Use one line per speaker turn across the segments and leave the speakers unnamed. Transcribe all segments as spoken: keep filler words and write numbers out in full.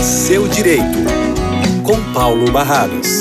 Seu Direito, com Paulo Barradas.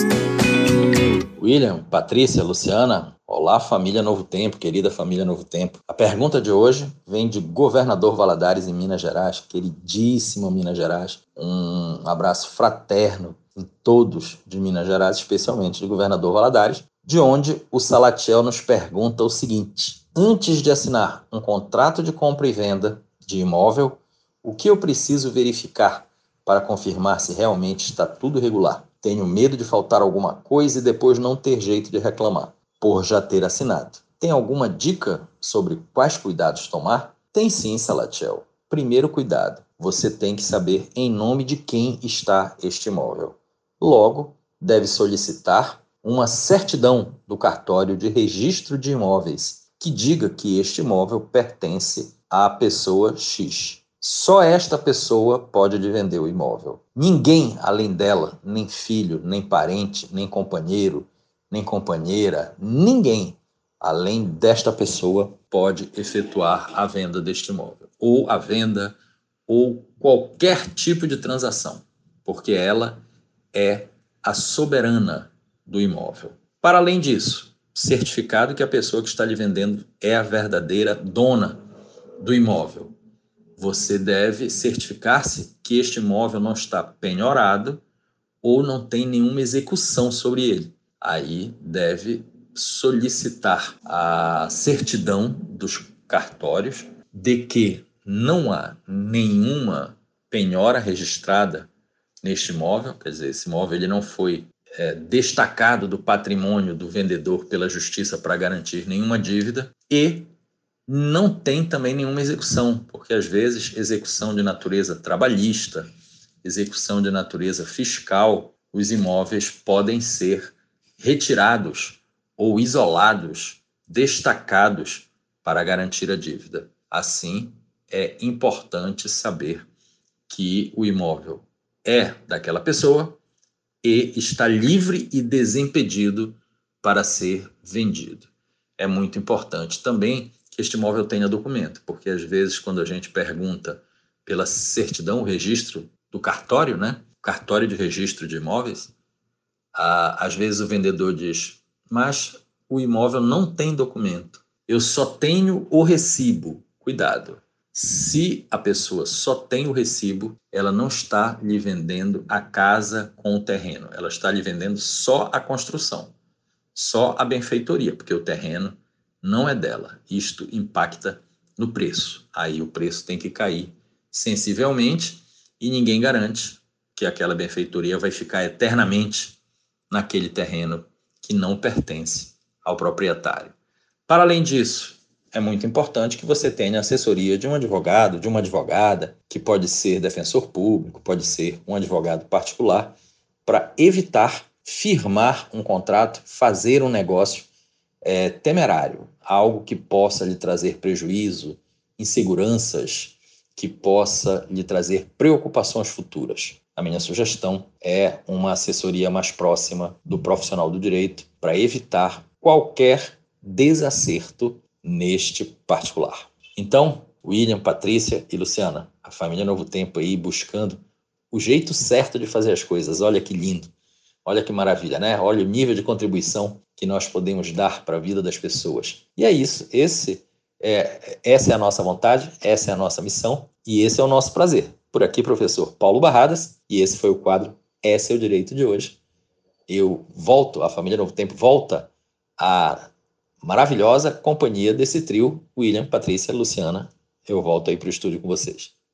William, Patrícia, Luciana, olá família Novo Tempo, querida família Novo Tempo. A pergunta de hoje vem de Governador Valadares, em Minas Gerais, queridíssimo Minas Gerais. Um abraço fraterno em todos de Minas Gerais, especialmente de Governador Valadares, de onde o Salatiel nos pergunta o seguinte: antes de assinar um contrato de compra e venda de imóvel, o que eu preciso verificar para confirmar se realmente está tudo regular? Tenho medo de faltar alguma coisa e depois não ter jeito de reclamar, por já ter assinado. Tem alguma dica sobre quais cuidados tomar? Tem sim, Salatiel. Primeiro cuidado, você tem que saber em nome de quem está este imóvel. Logo, deve solicitar uma certidão do cartório de registro de imóveis que diga que este imóvel pertence à pessoa X. Só esta pessoa pode lhe vender o imóvel. Ninguém além dela, nem filho, nem parente, nem companheiro, nem companheira, ninguém além desta pessoa pode efetuar a venda deste imóvel, ou a venda, ou qualquer tipo de transação, porque ela é a soberana do imóvel. Para além disso, certificado que a pessoa que está lhe vendendo é a verdadeira dona do imóvel. Você deve certificar-se que este imóvel não está penhorado ou não tem nenhuma execução sobre ele. Aí deve solicitar a certidão dos cartórios de que não há nenhuma penhora registrada neste imóvel, quer dizer, esse imóvel ele não foi é, destacado do patrimônio do vendedor pela justiça para garantir nenhuma dívida, e não tem também nenhuma execução, porque às vezes execução de natureza trabalhista, execução de natureza fiscal, os imóveis podem ser retirados ou isolados, destacados para garantir a dívida. Assim, é importante saber que o imóvel é daquela pessoa e está livre e desimpedido para ser vendido. É muito importante também que este imóvel tenha documento, porque às vezes quando a gente pergunta pela certidão, o registro do cartório, né? Cartório de registro de imóveis, ah, às vezes o vendedor diz, mas o imóvel não tem documento, eu só tenho o recibo. Cuidado, se a pessoa só tem o recibo, ela não está lhe vendendo a casa com o terreno, ela está lhe vendendo só a construção, só a benfeitoria, porque o terreno não é dela. Isto impacta no preço. Aí o preço tem que cair sensivelmente e ninguém garante que aquela benfeitoria vai ficar eternamente naquele terreno que não pertence ao proprietário. Para além disso, é muito importante que você tenha assessoria de um advogado, de uma advogada, que pode ser defensor público, pode ser um advogado particular, para evitar firmar um contrato, fazer um negócio é, temerário, algo que possa lhe trazer prejuízo, inseguranças, que possa lhe trazer preocupações futuras. A minha sugestão é uma assessoria mais próxima do profissional do direito para evitar qualquer desacerto neste particular. Então, William, Patrícia e Luciana, a família Novo Tempo aí buscando o jeito certo de fazer as coisas. Olha que lindo, olha que maravilha, né? Olha o nível de contribuição que nós podemos dar para a vida das pessoas. E é isso, esse é, essa é a nossa vontade, essa é a nossa missão e esse é o nosso prazer. Por aqui, professor Paulo Barradas, e esse foi o quadro É Seu Direito de hoje. Eu volto, a família Novo Tempo volta à maravilhosa companhia desse trio, William, Patrícia, Luciana. Eu volto aí para o estúdio com vocês.